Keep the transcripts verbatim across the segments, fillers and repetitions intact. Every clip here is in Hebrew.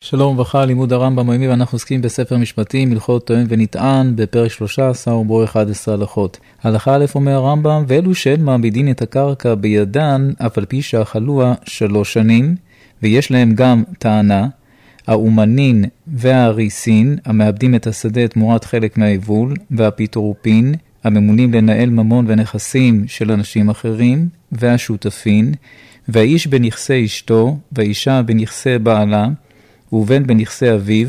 שלום וברכה, לימוד הרמב"ם היומי, ואנחנו עוסקים בספר משפטים, הלכות טוען ונטען, בפרק שלוש עשרה ובו אחד עשר הלכות. הלכה א' אומר הרמב"ם, ואלו שאין מעמידין את הקרקע בידן, אף על פי שאכלוה שלוש שנים, ויש להם גם טענה, האומנין והאריסין, המאבדים את השדה תמורת חלק מהיבול, והפיטרופין, הממונים לנהל ממון ונכסים של אנשים אחרים, והשותפין, והאיש בנכסי אשתו, והאישה בנכסי בעלה, ובן בנכסי אביו,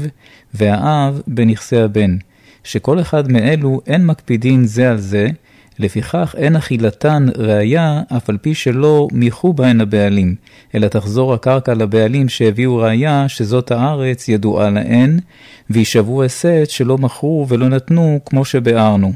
והאב בנכסי הבן, שכל אחד מאלו אין מקפידין זה על זה, לפיכך אין אכילתן ראיה, אף על פי שלא מיחו בהן הבעלים, אלא תחזור הקרקע לבעלים שהביאו ראיה, שזאת הארץ ידועה להן, וישבו הסת שלא מכרו ולא נתנו, כמו שבארנו.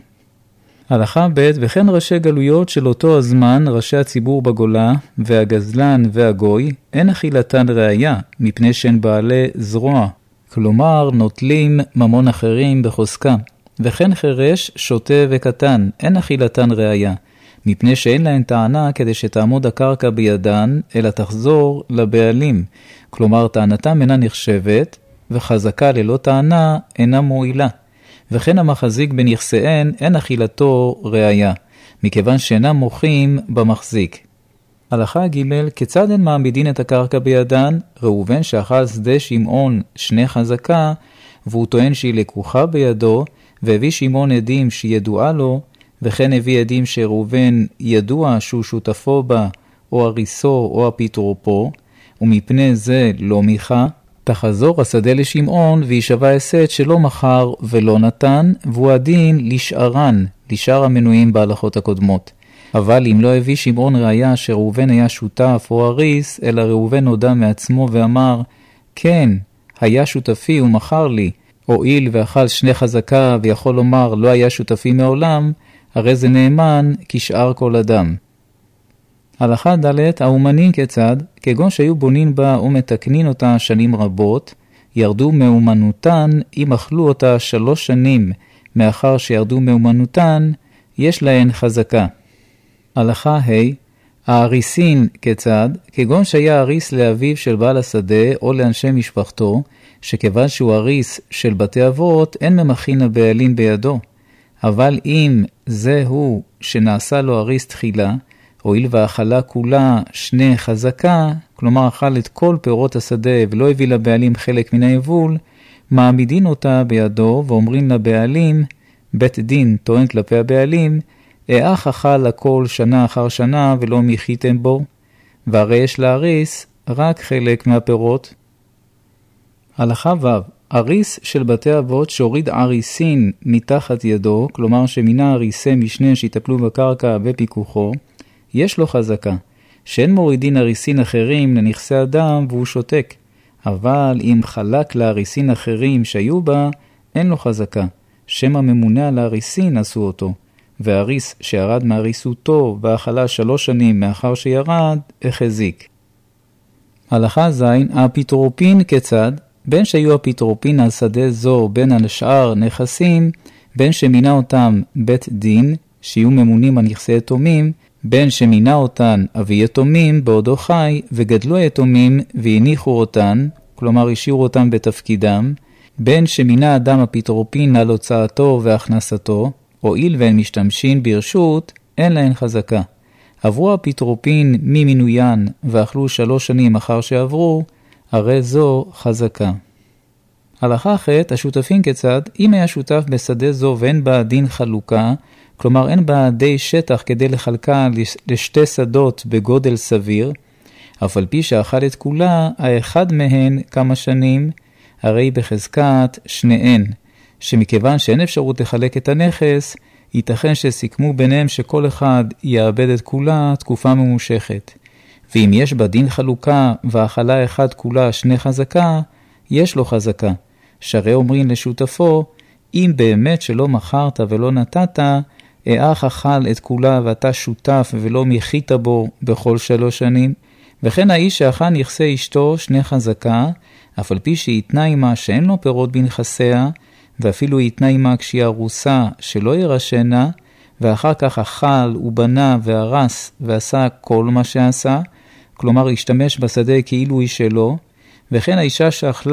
הלכה ב' וכן ראשי גלויות של אותו הזמן, ראשי הציבור בגולה, והגזלן והגוי, אין אכילתן ראיה, מפני שהן בעלי זרוע, כלומר נוטלים ממון אחרים בחוזקה. וכן חרש, שוטה וקטן, אין אכילתן ראיה, מפני שאין להן טענה כדי שתעמוד הקרקע בידן, אלא תחזור לבעלים. כלומר טענתם אינה נחשבת, וחזקה ללא טענה אינה מועילה. וכן המחזיק בנכסיהן אין אכילתו ראיה, מכיוון שאינם מוחים במחזיק. הלכה ג' כיצד הן מעמידין את הקרקע בידן? ראובן שאכל שדה שמעון שני חזקה, והוא טוען שהיא לקוחה בידו, והביא שמעון עדים שידועה לו, וכן הביא עדים שראובן ידוע שהוא שותפו בה, או הריסו או הפיטרופו, ומפני זה לא מיכה. תחזור השדה לשמעון וישבע הסת שלא מחר ולא נתן, והוא הדין לשארן, לשאר המנויים בהלכות הקודמות. אבל אם לא הביא שמעון ראיה שראובן היה שותף או הריס, אלא ראובן הודה מעצמו ואמר, כן, היה שותפי ומחר לי, הואיל ואכל שני חזקה ויכול לומר לא היה שותפי מעולם, הרי זה נאמן כשאר כל אדם. הלכה ד' האומנין כיצד? כגון שהיו בונים בה ומתקנין אותה שנים רבות, ירדו מאומנותן אם אכלו אותה שלוש שנים, מאחר שירדו מאומנותן, יש להן חזקה. הלכה ה' האריסין כיצד? כגון שהיה אריס לאביו של בעל השדה או לאנשי משפחתו, שכיוון שהוא אריס של בתי אבות, אין ממחין הבעלים בידו. אבל אם זהו שנעשה לו אריס תחילה, הואיל והאכלה כולה שני חזקה, כלומר אכל את כל פירות השדה ולא הביא לבעלים חלק מן היבול, מעמידין אותה בידו ואומרים לבעלים, בית דין טוען כלפי הבעלים, איך אכל הכל שנה אחר שנה ולא מיחיתם בו, והרי יש להריס רק חלק מהפירות. הלכה ו' אריס של בתי אבות שהוריד אריסין מתחת ידו, כלומר שמינה אריסי משנה שיטפלו בקרקע בפיקוחו, יש לו חזקה, שאין מורידין אריסין אחרים לנכסי אדם והוא שותק, אבל אם חלק לאריסין אחרים שהיו בה, אין לו חזקה, שם הממונה על האריסין עשו אותו, והאריס שירד מאריסותו ואכלה שלוש שנים מאחר שירד, החזיק. הלכה ז' הפיטרופין כיצד? בין שהיו הפיטרופין על שדה זו בין על שאר נכסים, בין שמינה אותם בית דין, שיהיו ממונים על נכסי יתומים, בין שמינה אותן אבי יתומים בעודו חי, וגדלו היתומים והניחו אותן, כלומר השאירו אותם בתפקידם, בין שמינה אדם הפיטרופין על הוצאתו והכנסתו, הואיל והן משתמשים ברשות, אין להן חזקה. עברו הפיטרופין ממינוין ואכלו שלוש שנים אחר שעברו, הרי זו חזקה. הלכה ח' השותפים כיצד? אם היה שותף בשדה זו ואין בה דין חלוקה, כלומר אין בה די שטח כדי לחלקה לשתי שדות בגודל סביר, אף על פי שאכל את כולה, האחד מהן כמה שנים, הרי בחזקת שניהן, שמכיוון שאין אפשרות לחלק את הנכס, ייתכן שסיכמו ביניהם שכל אחד יאבד את כולה תקופה ממושכת. ואם יש בה דין חלוקה והאכלה אחד כולה שני חזקה, יש לו חזקה, שהרי אומרים לשותפו, אם באמת שלא מכרת ולא נתת, האח אכל את כולה ואתה שותף ולא מיחית בו בכל שלוש שנים, וכן האיש שאכל נכסי אשתו שני חזקה, אף על פי שיתנה עמה שאין לו פירות בנכסיה, ואפילו יתנה עמה כשהיא ארוסה שלא ירשנה, ואחר כך אכל ובנה והרס ועשה כל מה שעשה, כלומר השתמש בשדה כאילו היא שלו, וכן האישה שאכלה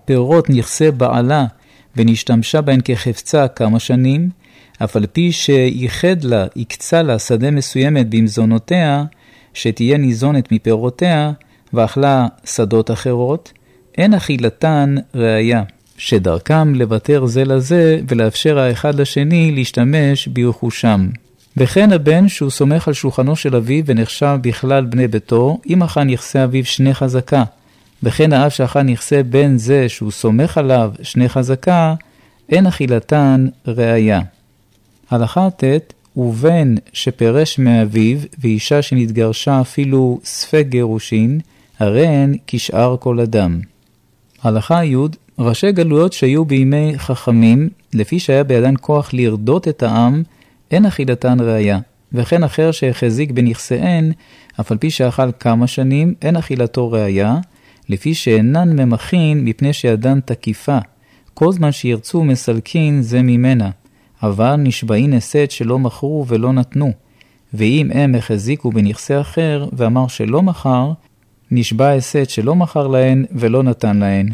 פירות נכסה בעלה ונשתמשה בהן כחפצה כמה שנים, אף על פי שייחד לה, יקצה לה שדה מסוימת במזונותיה, שתהיה ניזונת מפירותיה, ואכלה שדות אחרות, אין אכילתן ראיה, שדרכם לוותר זה לזה ולאפשר האחד לשני להשתמש ברכושם. וכן הבן שהוא סומך על שולחנו של אביו ונחשב בכלל בני ביתו, אם אכל נכסה אביו שני חזקה, וכן האב שאכל נכסה בן זה שהוא סומך עליו שני חזקה, אין אכילתן ראיה. הלכה ת' ובן שפרש מאביו ואישה שנתגרשה אפילו ספק גירושין, הרי הן כשאר כל אדם. הלכה י' ראשי גלויות שהיו בימי חכמים, לפי שהיה בידן כוח לרדות את העם, אין אכילתן ראיה. וכן אחר שהחזיק בנכסיהן, אף על פי שאכל כמה שנים, אין אכילתו ראיה, לפי שאינן ממחין מפני שידן תקיפה, כל זמן שירצו מסלקין זה ממנה. אבל נשבעין הסת שלא מכרו ולא נתנו, ואם הם החזיקו בנכסי אחר ואמר שלא מכר, נשבע הסת שלא מכר להן ולא נתן להן.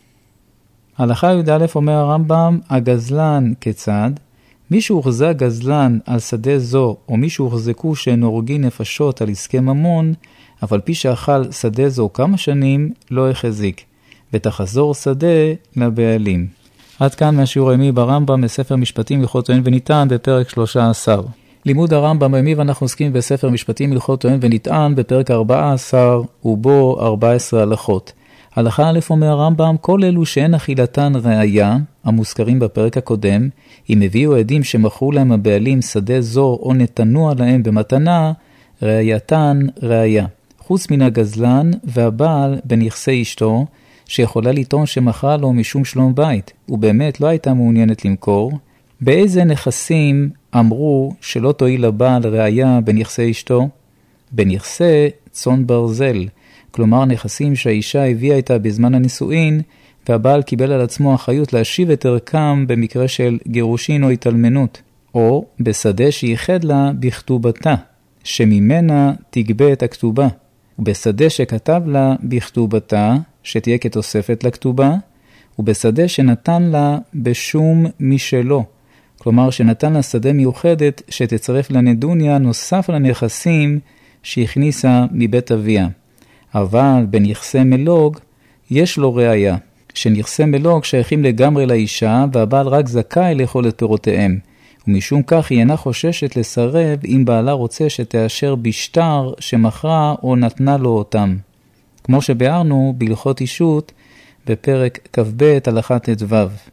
הלכה י"א אומר הרמב"ם, הגזלן כיצד? מי שהוחזק גזלן על שדה זו, או מי שהוחזקו שהן הורגי נפשות על עסקי ממון, אף על פי שאכל שדה זו כמה שנים, לא החזיק, ותחזור שדה לבעלים. עד כאן מהשיעור הימי ברמב"ם בספר משפטים הלכות טוען וניתן בפרק שלושה עשר. לימוד הרמב"ם הימי ואנחנו עוסקים בספר משפטים הלכות טוען וניתן בפרק ארבע עשרה ובו ארבע עשרה הלכות. הלכה א' אומר הרמב"ם, כל אלו שאין אכילתן ראיה, המוזכרים בפרק הקודם, אם הביאו עדים שמכרו להם הבעלים שדה זו או נתנו עליהם במתנה, ראייתן ראיה. חוץ מן הגזלן והבעל בנכסי אשתו, שיכולה לטעון שמכרה לו משום שלום בית, ובאמת לא הייתה מעוניינת למכור, באיזה נכסים אמרו שלא תועיל לבעל ראיה בנכסי אשתו? בנכסי צאן ברזל, כלומר נכסים שהאישה הביאה איתה בזמן הנישואין, והבעל קיבל על עצמו אחריות להשיב את ערכם במקרה של גירושין או התאלמנות, או בשדה שייחד לה בכתובתה, שממנה תגבה את הכתובה, ובשדה שכתב לה בכתובתה, שתהיה כתוספת לכתובה, ובשדה שנתן לה בשום משלו, כלומר שנתן לה שדה מיוחדת שתצרף לנדוניה נוסף לנכסים שהכניסה מבית אביה. אבל בנכסי מלוג יש לו ראיה, שנכסי מלוג שייכים לגמרי לאישה והבעל רק זכאי לאכול את פירותיהם, ומשום כך היא אינה חוששת לסרב אם בעלה רוצה שתאשר בשטר שמכרה או נתנה לו אותם. כמו שביארנו בהלכות אישות בפרק כ"ב הלכה ט"ו.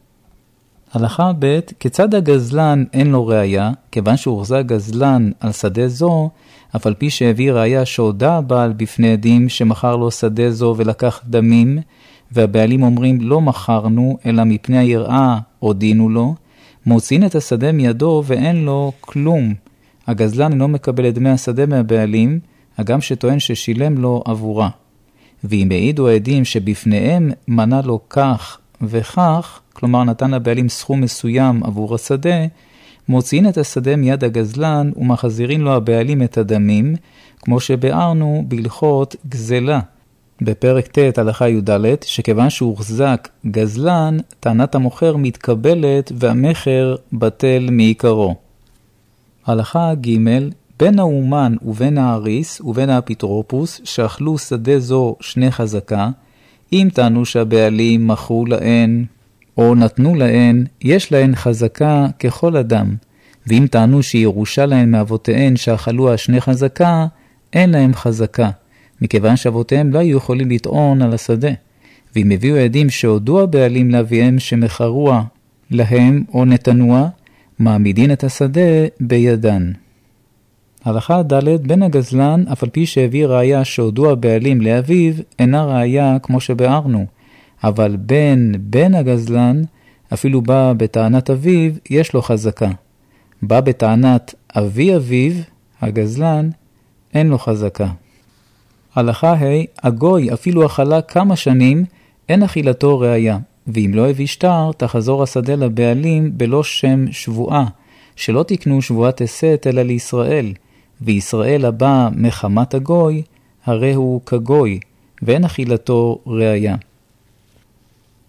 הלכה ב' כיצד הגזלן אין לו ראיה, כיוון שהוחזק גזלן על שדה זו, אף על פי שהביא ראיה שהודע הבעל בפני עדים שמכר לו שדה זו ולקח דמים, והבעלים אומרים לא מכרנו אלא מפני היראה הודינו לו, מוציאים את השדה מידו ואין לו כלום. הגזלן אינו מקבל את דמי השדה מהבעלים, הגם שטוען ששילם לו עבורה. ואם העידו העדים שבפניהם מנה לו כך וכך, כלומר נתן לבעלים סכום מסוים עבור השדה, מוציאים את השדה מיד הגזלן ומחזירים לו הבעלים את הדמים, כמו שבארנו בהלכות גזלה. בפרק ט' הלכה י"ד, שכיוון שהוחזק גזלן, טענת המוכר מתקבלת והמחר בטל מעיקרו. הלכה ג' בין האומן ובין האריס ובין האפיטרופוס שאכלו שדה זו שני חזקה, אם טענו שהבעלים מכרו להן או נתנו להן, יש להן חזקה ככל אדם, ואם טענו שירושה להן מאבותיהן שאכלו השני חזקה, אין להם חזקה, מכיוון שאבותיהם לא היו יכולים לטעון על השדה. ואם הביאו עדים שהודו הבעלים לאביהם שמכרוה להם או נתנוה, מעמידין את השדה בידן. הלכה ד' בין הגזלן, אף על פי שהביא ראיה שהודו הבעלים לאביו, אינה ראיה כמו שבארנו, אבל בין בין הגזלן, אפילו בא בטענת אביו, יש לו חזקה. בא בטענת אבי אביו, הגזלן, אין לו חזקה. הלכה ה' הגוי אפילו אכלה כמה שנים, אין אכילתו ראיה, ואם לא הביא שטר, תחזור השדה לבעלים בלא שם שבועה, שלא תקנו שבועת הסת אלא לישראל, וישראל הבא מחמת הגוי, הרי הוא כגוי, ואין אכילתו ראיה.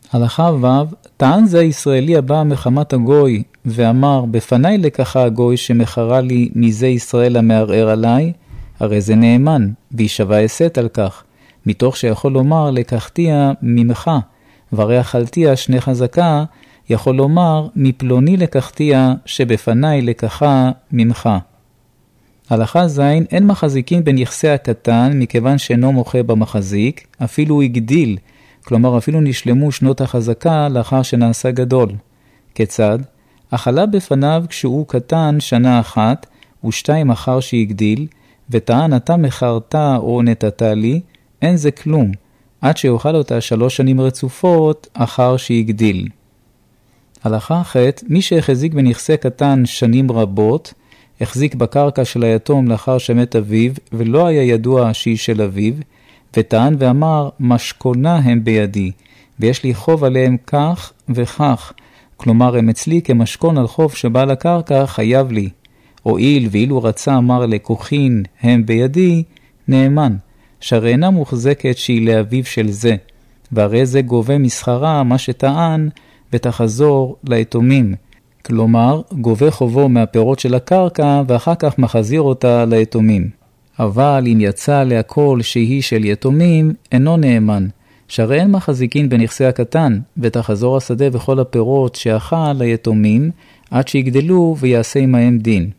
הלכה ו' טען זה הישראלי הבא מחמת הגוי, ואמר, בפניי לקחה הגוי שמחרה לי מזה ישראל המערער עליי, הרי זה נאמן, וישבע הסת על כך, מתוך שיכול לומר לקחתיה ממך, והרי אכלתיה שני חזקה, יכול לומר מפלוני לקחתיה שבפניי לקחה ממך. הלכה זין, אין מחזיקים בנכסי הקטן מכיוון שאינו מוחה במחזיק, אפילו הוא הגדיל, כלומר אפילו נשלמו שנות החזקה לאחר שנעשה גדול. כיצד? אכלה בפניו כשהוא קטן שנה אחת ושתיים אחר שהגדיל, וטען אתה מחרתה או נתתה לי, אין זה כלום, עד שיוכל אותה שלוש שנים רצופות אחר שהגדיל. הלכה אחת, מי שהחזיק בנכסי קטן שנים רבות, החזיק בקרקע של היתום לאחר שמת אביו, ולא היה ידוע שהיא של אביו, וטען ואמר, משכונה הם בידי, ויש לי חוב עליהם כך וכך, כלומר הם אצלי כמשכון על חוב שבעל הקרקע חייב לי. הואיל ואילו רצה אמר לקוחין הם בידי, נאמן, שהרי אינה מוחזקת שהיא לאביו של זה, והרי זה גובה מסחרה מה שטען, ותחזור ליתומים. כלומר, גובה חובו מהפירות של הקרקע, ואחר כך מחזיר אותה ליתומים. אבל אם יצא להכל שהיא של יתומים, אינו נאמן, שהרי אין מחזיקין בנכסי הקטן, ותחזור השדה וכל הפירות שאכל ליתומים, עד שיגדלו ויעשה עמהם דין.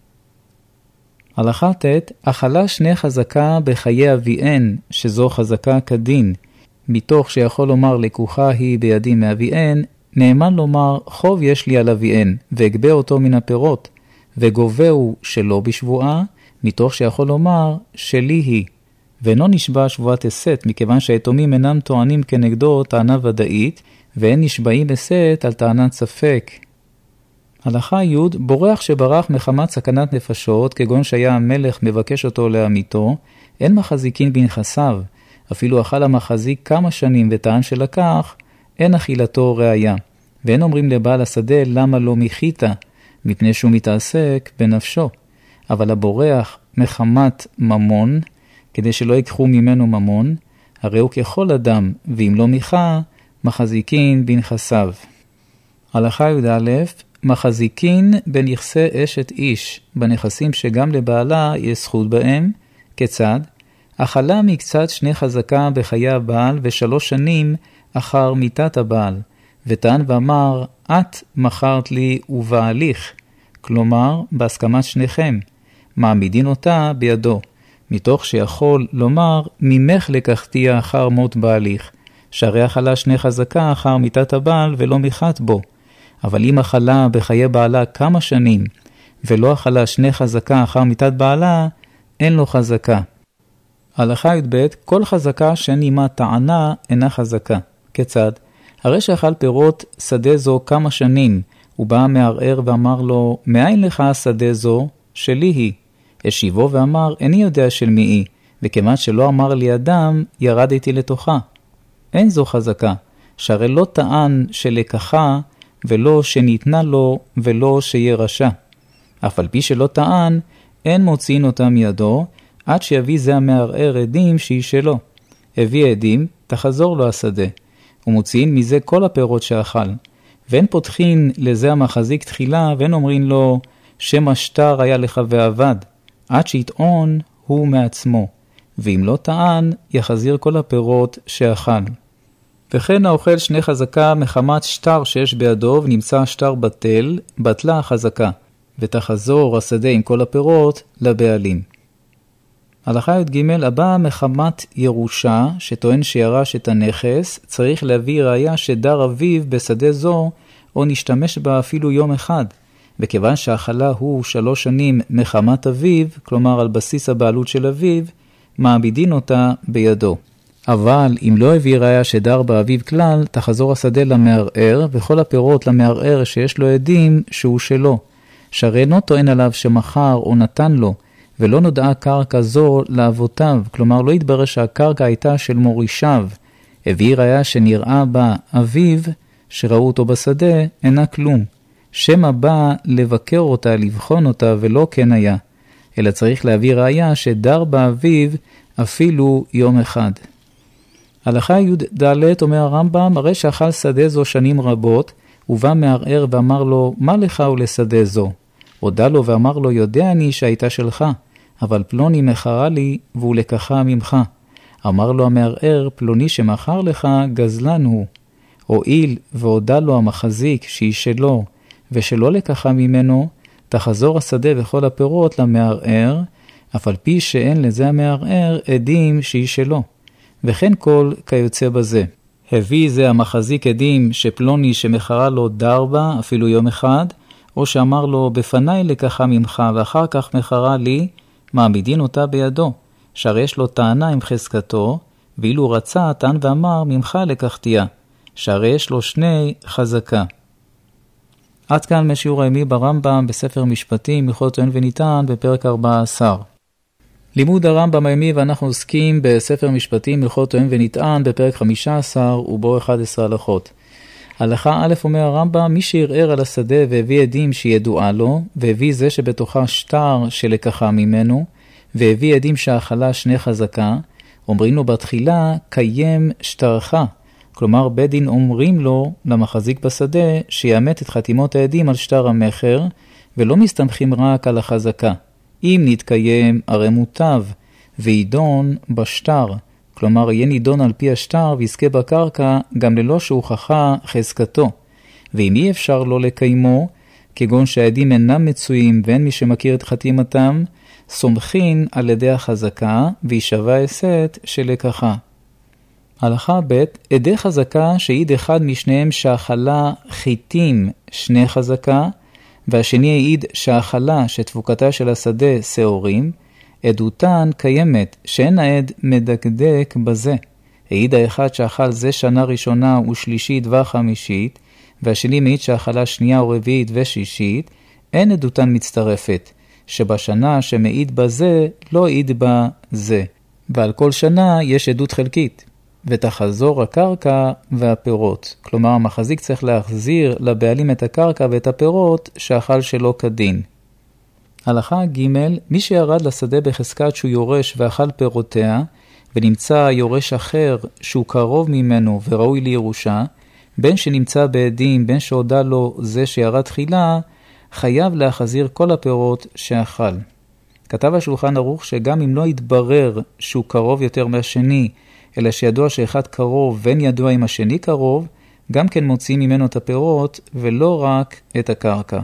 הלכה ת' אכלה שני חזקה בחיי אביהן, שזו חזקה כדין, מתוך שיכול לומר לקוחה היא בידי מאביהן, נאמן לומר חוב יש לי על אביהן, והגבה אותו מן הפירות, וגובהו שלא בשבועה, מתוך שיכול לומר שלי היא, ואינו נשבע שבועת הסת, מכיוון שהיתומים אינם טוענים כנגדו טענה ודאית, ואין נשבעים הסת על טענת ספק. הלכה י' בורח שברח מחמת סכנת נפשות, כגון שהיה המלך מבקש אותו לעמיתו, אין מחזיקין בנכסיו, אפילו אכל המחזיק כמה שנים וטען שלקח, אין אכילתו ראיה, ואין אומרים לבעל השדה למה לא מחית, מפני שהוא מתעסק בנפשו. אבל הבורח מחמת ממון, כדי שלא ייקחו ממנו ממון, הרי הוא ככל אדם, ואם לא מיכה, מחזיקין בנכסיו. הלכה י"א מחזיקין בנכסי אשת איש, בנכסים שגם לבעלה יש זכות בהם. כיצד? אכלה מקצת שני חזקה בחיי הבעל ושלוש שנים אחר מיתת הבעל, וטען ואמר, את מכרת לי ובעליך, כלומר בהסכמת שניכם, מעמידין אותה בידו, מתוך שיכול לומר, ממך לקחתיה אחר מות בעליך, שהרי אכלה שני חזקה אחר מיתת הבעל ולא מיכת בו, אבל אם אכלה בחיי בעלה כמה שנים, ולא אכלה שני חזקה אחר מיתת בעלה, אין לו חזקה. הלכה י"ב כל חזקה שאין עמה טענה אינה חזקה. כיצד? הרי שאכל פירות שדה זו כמה שנים, הוא בא מערער ואמר לו, מאין לך שדה זו? שלי היא. השיבו ואמר, איני יודע של מי היא, וכיוון שלא אמר לי אדם, ירדתי לתוכה. אין זו חזקה, שהרי לא טען שלקחה, ולא שניתנה לו, ולא שירשע. אף על פי שלא טען, אין מוציאים אותה מידו, עד שיביא זה המערער עדים שהיא שלו. הביא עדים, תחזור לו השדה, ומוציאים מזה כל הפירות שאכל. ואין פותחין לזה המחזיק תחילה, ואין אומרים לו, שם השטר היה לך ועבד, עד שיטעון הוא מעצמו, ואם לא טען, יחזיר כל הפירות שאכל. וכן האוכל שני חזקה מחמת שטר שיש בידו, ונמצא השטר בטל, בטלה החזקה, ותחזור השדה עם כל הפירות לבעלים. הלכה י"ג הבא מחמת ירושה, שטוען שירש את הנכס, צריך להביא ראיה שדר אביו בשדה זו, או נשתמש בה אפילו יום אחד, וכיוון שהאכלה הוא שלוש שנים מחמת אביו, כלומר על בסיס הבעלות של אביו, מעמידין אותה בידו. אבל אם לא הביא ראיה שדר באביו כלל, תחזור השדה למערער, וכל הפירות למערער שיש לו עדים שהוא שלו, שהרי אינו טוען עליו שמחר או נתן לו, ולא נודעה קרקע זו לאבותיו, כלומר לא התברר שהקרקע הייתה של מורישיו, הביא ראיה שנראה בה אביו, שראו אותו בשדה, אינה כלום. שמה בא לבקר אותה, לבחון אותה, ולא כן היה, אלא צריך להביא ראיה שדר באביו אפילו יום אחד. הלכה י"ד אומר הרמב"ם, הרי שאכל שדה זו שנים רבות, ובא מערער ואמר לו, מה לך ולשדה זו? הודע לו ואמר לו, יודע אני שהייתה שלך, אבל פלוני מכרה לי והוא לקחה ממך. אמר לו המערער, פלוני שמכר לך גזלן הוא. הועיל והודע לו המחזיק שהיא שלו ושלא לקחה ממנו, תחזור השדה וכל הפירות למערער, אף על פי שאין לזה המערער עדים שהיא שלו. וכן כל כיוצא בזה. הביא זה המחזיק עדים שפלוני שמכרה לו דרבה אפילו יום אחד, או שאמר לו בפניי לקחה ממך ואחר כך מכרה לי, מעמידין אותה בידו, שהרי יש לו טענה עם חזקתו, ואילו רצה טען ואמר ממך לקחתיה, שהרי יש לו שני חזקה. עד כאן משיעור הימי ברמב"ם בספר משפטים, הלכות טוען וניתן בפרק ארבע עשרה. לימוד הרמב"ם הימי ואנחנו עוסקים בספר משפטים, הלכות טוען ונטען בפרק חמישה עשר ובו אחד עשר הלכות. הלכה א' אומר הרמב"ם, מי שערער על השדה והביא עדים שידועה לו, והביא זה שבתוכה שטר שלקחה ממנו, והביא עדים שהאכלה שני חזקה, אומרים לו בתחילה, קיים שטרך. כלומר, בית דין אומרים לו, למחזיק בשדה, שיאמת את חתימות העדים על שטר המחר, ולא מסתמכים רק על החזקה. אם נתקיים, הרי מוטב, וידון בשטר. כלומר, יהיה נידון על פי השטר ויזכה בקרקע גם ללא שהוכחה חזקתו. ואם אי אפשר לא לקיימו, כגון שהעדים אינם מצויים ואין מי שמכיר את חתימתם, סומכין על ידי החזקה וישווה הסת שלקחה. הלכה ב' עדי חזקה שעיד אחד משניהם שהאכלה חיטים שני חזקה, והשני העיד שהאכלה שתפוקתה של השדה שעורים, עדותן קיימת שאין העד מדקדק בזה. העיד האחד שאכל זה שנה ראשונה ושלישית וחמישית, והשני מעיד שאכלה שנייה ורביעית ושישית, אין עדותן מצטרפת, שבשנה שמעיד בזה לא העיד בה זה, ועל כל שנה יש עדות חלקית. ותחזור הקרקע והפירות. כלומר, המחזיק צריך להחזיר לבעלים את הקרקע ואת הפירות שאכל שלא כדין. הלכה ג' מי שירד לשדה בחזקת שהוא יורש ואכל פירותיה, ונמצא יורש אחר שהוא קרוב ממנו וראוי לירושה, בין שנמצא בעדים, בין שהודע לו זה שירד תחילה, חייב להחזיר כל הפירות שאכל. כתב השולחן ערוך שגם אם לא יתברר שהוא קרוב יותר מהשני, אלא שידוע שאחד קרוב ואין ידוע אם השני קרוב, גם כן מוציאים ממנו את הפירות ולא רק את הקרקע.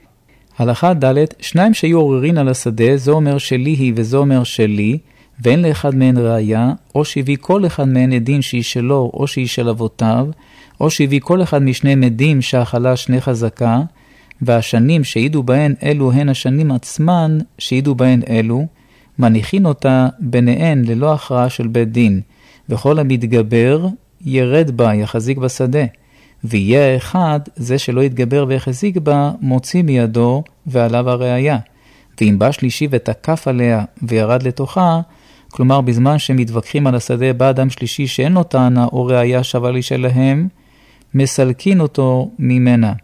הלכה ד' שניים שיהיו עוררין על השדה, זו אומר שלי היא וזו אומר שלי, ואין לאחד מהן ראיה, או שהביא כל אחד מהן עדין שהיא שלו או שהיא של אבותיו, או שהביא כל אחד משני עדים שהאכלה שני חזקה, והשנים שהעידו בהן אלו הן השנים עצמן שהעידו בהן אלו, מניחין אותה ביניהן ללא הכרעה של בית דין, וכל המתגבר ירד בה, יחזיק בשדה, ויהיה האחד, זה שלא יתגבר ויחזיק בה, מוציא מידו ועליו הראיה. ואם בא שלישי ותקף עליה וירד לתוכה, כלומר בזמן שמתווכחים על השדה בא אדם שלישי שאין לו טענה או ראיה שווה לי שלהם, מסלקין אותו ממנה.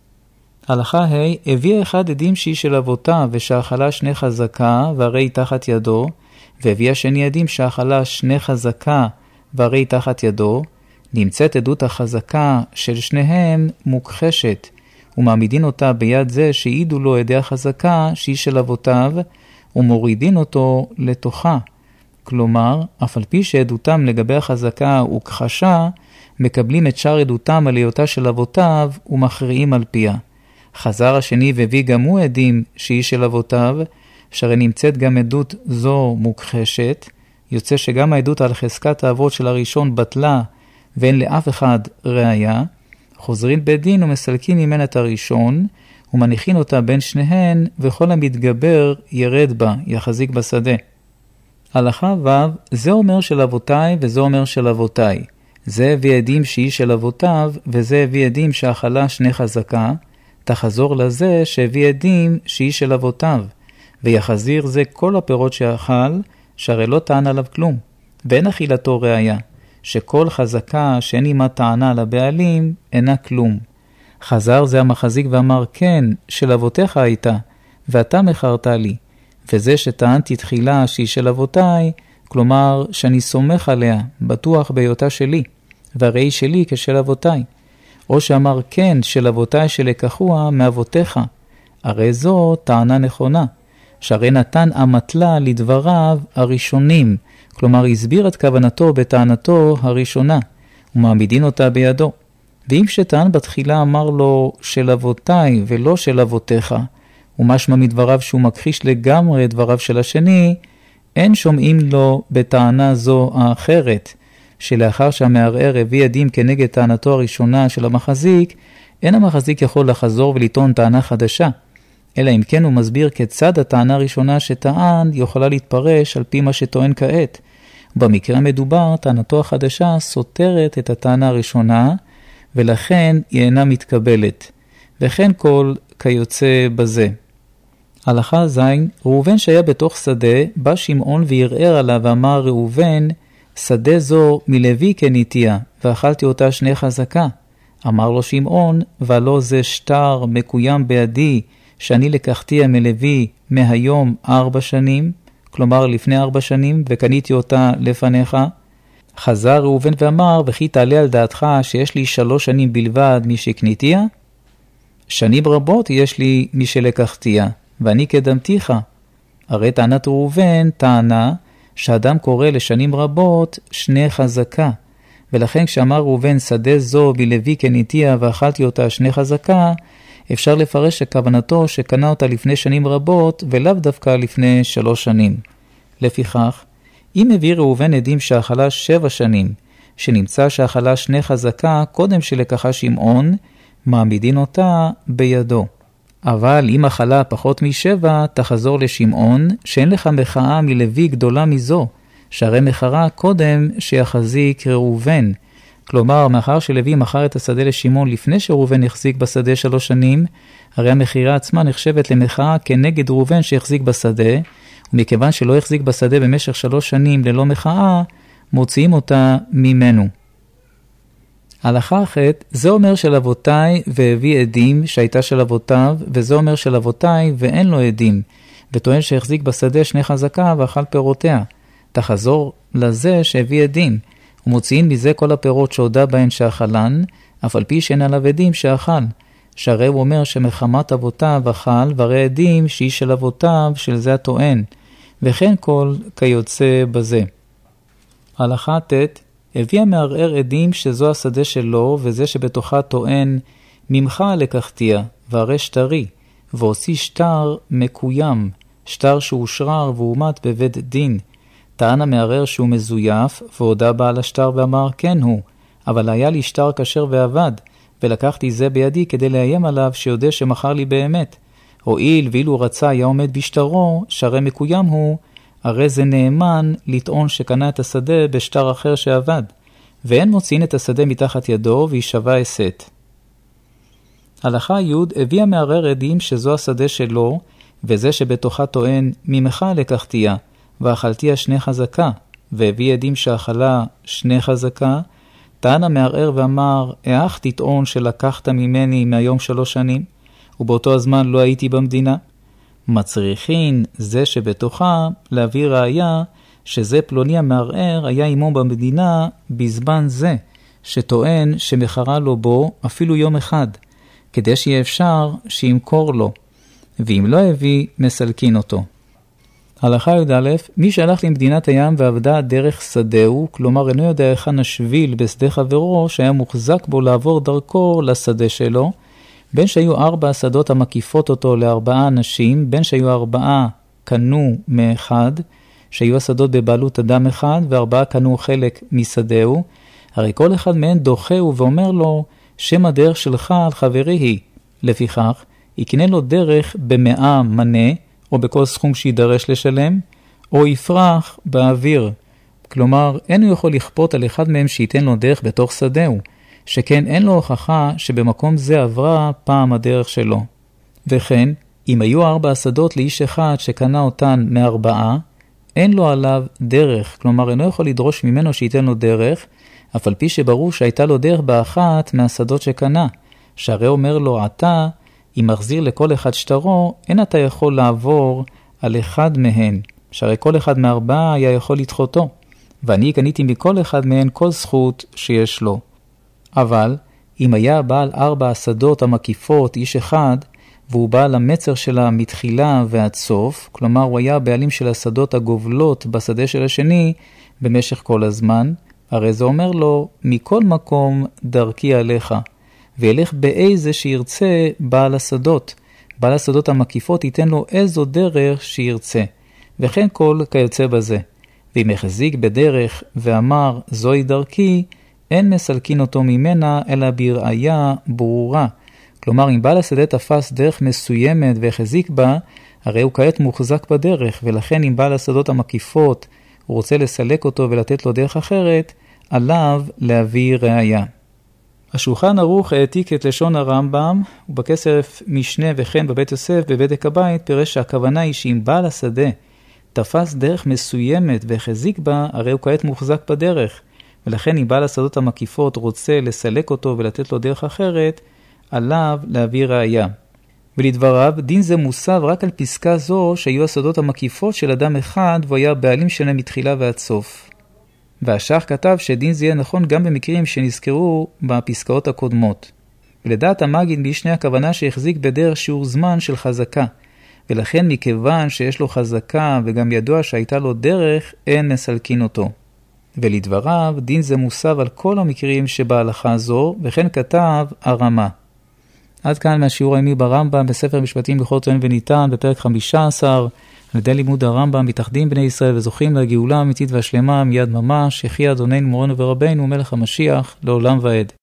הלכה ה' הביא אחד עדים שהיא של אבותיו ושאכלה שני חזקה והרי תחת ידו, והביא השני עדים שאכלה שני חזקה והרי תחת ידו, נמצאת עדות החזקה של שניהם מוכחשת, ומעמידין אותה ביד זה שהעידו לו עדי החזקה שהיא של אבותיו, ומורידין אותו לתוכה. כלומר, אף על פי שעדותם לגבי החזקה וכחשה, מקבלים את שאר עדותם על היותה של אבותיו ומכריעים על פיה. חזר השני והביא גם הוא עדים שהיא של אבותיו, שהרי נמצאת גם עדות זו מוכחשת, יוצא שגם העדות על חזקת האבות של הראשון בטלה, ואין לאף אחד ראיה, חוזרים בית דין ומסלקים ממנה את הראשון, ומניחין אותה בין שניהן, וכל המתגבר ירד בה, יחזיק בשדה. הלכה ו' זה אומר של אבותיי וזה אומר של אבותיי. זה הביא עדים שהיא של אבותיו, וזה הביא עדים שאכלה שני חזקה, תחזור לזה שהביא עדים שהיא של אבותיו, ויחזיר זה כל הפירות שאכל, שהרי לא טען עליו כלום, ואין אכילתו ראיה, שכל חזקה שאין עמה טענה לבעלים אינה כלום. חזר זה המחזיק ואמר כן, של אבותיך הייתה, ואתה מכרת לי, וזה שטענתי תחילה שהיא של אבותיי, כלומר שאני סומך עליה, בטוח בהיותה שלי, והראי שלי כשל אבותיי. או שאמר כן, של אבותיי שלקחוה מאבותיך. הרי זו טענה נכונה, שהרי נתן אמתלה לדבריו הראשונים, כלומר הסביר את כוונתו בטענתו הראשונה, ומעמידין אותה בידו. ואם שטען בתחילה אמר לו של אבותיי ולא של אבותיך, ומשמע מדבריו שהוא מכחיש לגמרי דבריו של השני, אין שומעים לו בטענה זו האחרת, שלאחר שהמערער הביא עדים כנגד טענתו הראשונה של המחזיק, אין המחזיק יכול לחזור ולטעון טענה חדשה, אלא אם כן הוא מסביר כיצד הטענה הראשונה שטען יכולה להתפרש על פי מה שטוען כעת. במקרה המדובר, טענתו החדשה סותרת את הטענה הראשונה, ולכן היא אינה מתקבלת. וכן כל כיוצא בזה. הלכה זין, ראובן שהיה בתוך שדה, בא שמעון וערער עליו ואמר ראובן, שדה זו מלוי קניתיה, ואכלתי אותה שני חזקה. אמר לו שמעון, ולא זה שטר מקוים בידי, שאני לקחתיה מלוי מהיום ארבע שנים, כלומר לפני ארבע שנים, וקניתי אותה לפניך. חזר ראובן ואמר, וכי תעלה על דעתך שיש לי שלוש שנים בלבד משקניתיה? שנים רבות יש לי משלקחתיה, ואני קדמתיך. הרי טענת ראובן טענה שאדם קורא לשנים רבות שני חזקה, ולכן כשאמר ראובן שדה זו בלוי קניתיה ואכלתי אותה שני חזקה, אפשר לפרש שכוונתו שקנה אותה לפני שנים רבות ולאו דווקא לפני שלוש שנים. לפיכך, אם הביא ראובן עדים שאכלה שבע שנים, שנמצא שאכלה שני חזקה קודם שלקחה שמעון, מעמידין אותה בידו. אבל אם אכלה פחות משבע, תחזור לשמעון, שאין לך מחאה מלוי גדולה מזו, שהרי מחרה קודם שיחזיק ראובן. כלומר, מאחר שלוי מכר את השדה לשמעון לפני שראובן החזיק בשדה שלוש שנים, הרי המחירה עצמה נחשבת למחאה כנגד ראובן שהחזיק בשדה, ומכיוון שלא החזיק בשדה במשך שלוש שנים ללא מחאה, מוציאים אותה ממנו. הלכה אחת, זה אומר של אבותיי והביא עדים שהייתה של אבותיו, וזה אומר של אבותיי ואין לו עדים, וטוען שהחזיק בשדה שני חזקה ואכל פירותיה. תחזור לזה שהביא עדים, ומוציאים מזה כל הפירות שהודע בהן שאכלן, אף על פי שאין עליו עדים שאכל. שהרי הוא אומר שמחמת אבותיו אכל, והרי עדים שהיא של אבותיו של זה הטוען, וכן כל כיוצא בזה. הלכה ת' הביא המערער עדים שזו השדה שלו, וזה שבתוכה טוען ממך לקחתיה, והרי שטרי, ועושי שטר מקוים, שטר שהוא שרר ואומת בבית דין. טען המערער שהוא מזויף, והודע בעל השטר ואמר כן הוא, אבל היה לי שטר כשר ועבד, ולקחתי זה בידי כדי לאיים עליו שיודע שמכר לי באמת. הואיל ואילו רצה היה עומד בשטרו, שהרי מקוים הוא, הרי זה נאמן לטעון שקנה את השדה בשטר אחר שעבד, ואין מוציאים את השדה מתחת ידו וישווה אסת. הלכה י' הביא המערער עדים שזו השדה שלו, וזה שבתוכה טוען ממך לקחתיה, ואכלתיה שני חזקה, והביא עדים שאכלה שני חזקה. טען המערער ואמר, איך תטעון שלקחת ממני מהיום שלוש שנים, ובאותו הזמן לא הייתי במדינה? מצריכין זה שבתוכה להביא ראיה שזה פלוני המערער היה עמו במדינה בזמן זה, שטוען שמחרה לו בו אפילו יום אחד, כדי שיהיה אפשר שימכור לו, ואם לא הביא מסלקין אותו. הלכה י"א, מי שהלך למדינת הים ועבדה דרך שדהו, כלומר אינו יודע היכן השביל בשדה חברו שהיה מוחזק בו לעבור דרכו לשדה שלו, בין שהיו ארבע השדות המקיפות אותו לארבעה אנשים, בין שהיו ארבעה קנו מאחד, שהיו השדות בבעלות אדם אחד, וארבעה קנו חלק משדהו, הרי כל אחד מהן דוחהו ואומר לו, שם הדרך שלך על חברי היא. לפיכך, יקנה לו דרך במאה מנה, או בכל סכום שידרש לשלם, או יפרח באוויר. כלומר, אין הוא יכול לכפות על אחד מהם שייתן לו דרך בתוך שדהו, שכן אין לו הוכחה שבמקום זה עברה פעם הדרך שלו. וכן, אם היו ארבע השדות לאיש אחד שקנה אותן מארבעה, אין לו עליו דרך, כלומר אינו יכול לדרוש ממנו שייתן לו דרך, אף על פי שברור שהייתה לו דרך באחת מהשדות שקנה, שהרי אומר לו עתה, אם מחזיר לכל אחד שטרו, אין אתה יכול לעבור על אחד מהן, שהרי כל אחד מארבעה היה יכול לדחותו, ואני קניתי מכל אחד מהן כל זכות שיש לו. אבל אם היה בעל ארבע השדות המקיפות איש אחד, והוא בעל המצר שלה מתחילה ועד סוף, כלומר הוא היה בעלים של השדות הגובלות בשדה של השני במשך כל הזמן, הרי זה אומר לו, מכל מקום דרכי עליך, וילך באיזה שירצה בעל השדות. בעל השדות המקיפות ייתן לו איזו דרך שירצה, וכן כל כיוצא בזה. ואם החזיק בדרך ואמר זוהי דרכי, אין מסלקין אותו ממנה אלא בראיה ברורה. כלומר, אם בעל השדה תפס דרך מסוימת והחזיק בה, הרי הוא כעת מוחזק בדרך, ולכן אם בעל השדות המקיפות הוא רוצה לסלק אותו ולתת לו דרך אחרת, עליו להביא ראיה. השולחן ערוך העתיק את לשון הרמב"ם, ובכסף משנה וכן בבית יוסף בבדק הבית פירש שהכוונה היא שאם בעל השדה תפס דרך מסוימת והחזיק בה, הרי הוא כעת מוחזק בדרך, ולכן אם בעל השדות המקיפות רוצה לסלק אותו ולתת לו דרך אחרת, עליו להביא ראיה. ולדבריו, דין זה מוסב רק על פסקה זו שהיו השדות המקיפות של אדם אחד והוא היה בעלים שלהם מתחילה ועד סוף. והשח כתב שדין זה יהיה נכון גם במקרים שנזכרו בפסקאות הקודמות. ולדעת המגיד בישני הכוונה שהחזיק בדרך שיעור זמן של חזקה, ולכן מכיוון שיש לו חזקה וגם ידוע שהייתה לו דרך, אין מסלקין אותו. ולדבריו, דין זה מוסב על כל המקרים שבהלכה זו, וכן כתב הרמה. עד כאן מהשיעור היומי ברמב"ם בספר משפטים הלכות טוען וניתן בפרק חמישה עשר. על ידי לימוד הרמב"ם מתאחדים בני ישראל וזוכים לגאולה האמיתית והשלמה מיד ממש. יחי אדוננו מורנו ורבנו מלך המשיח לעולם ועד.